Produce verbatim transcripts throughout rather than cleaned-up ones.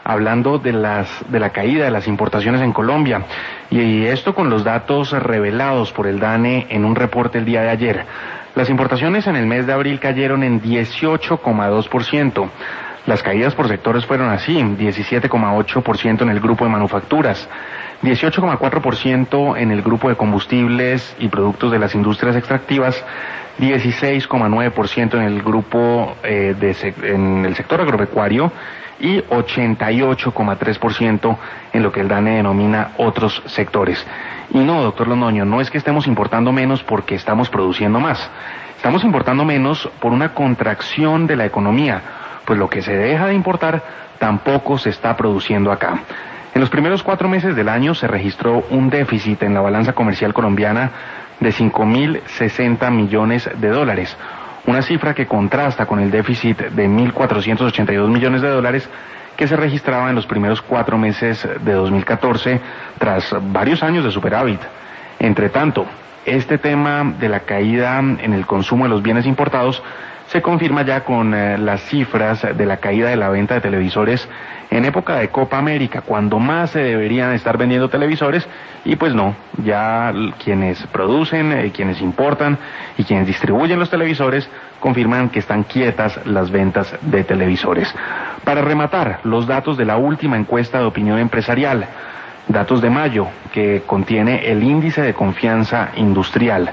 hablando de las de la caída de las importaciones en Colombia, y esto con los datos revelados por el DANE en un reporte el día de ayer. Las importaciones en el mes de abril cayeron en dieciocho coma dos por ciento. Las caídas por sectores fueron así: diecisiete coma ocho por ciento en el grupo de manufacturas, dieciocho coma cuatro por ciento en el grupo de combustibles y productos de las industrias extractivas, dieciséis coma nueve por ciento en el grupo eh, de en el sector agropecuario y ochenta y ocho coma tres por ciento en lo que el DANE denomina otros sectores. Y no, doctor Londoño, no es que estemos importando menos porque estamos produciendo más. Estamos importando menos por una contracción de la economía, pues lo que se deja de importar tampoco se está produciendo acá. En los primeros cuatro meses del año se registró un déficit en la balanza comercial colombiana de cinco mil sesenta millones de dólares, una cifra que contrasta con el déficit de mil cuatrocientos ochenta y dos millones de dólares que se registraba en los primeros cuatro meses de dos mil catorce, tras varios años de superávit. Entre tanto, este tema de la caída en el consumo de los bienes importados se confirma ya con eh, las cifras de la caída de la venta de televisores en época de Copa América, cuando más se deberían estar vendiendo televisores, y pues no, ya quienes producen, eh, quienes importan y quienes distribuyen los televisores confirman que están quietas las ventas de televisores. Para rematar, los datos de la última encuesta de opinión empresarial, datos de mayo, que contiene el índice de confianza industrial.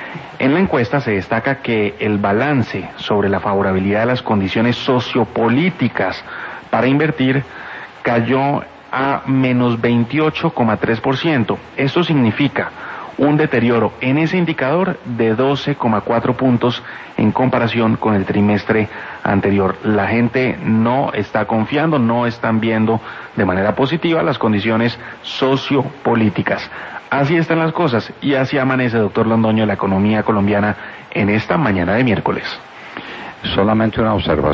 En la encuesta se destaca que el balance sobre la favorabilidad de las condiciones sociopolíticas para invertir cayó a menos veintiocho coma tres por ciento. Esto significa un deterioro en ese indicador de doce coma cuatro puntos en comparación con el trimestre anterior. La gente no está confiando, no están viendo de manera positiva las condiciones sociopolíticas. Así están las cosas y así amanece, doctor Londoño, la economía colombiana en esta mañana de miércoles. Solamente una observación.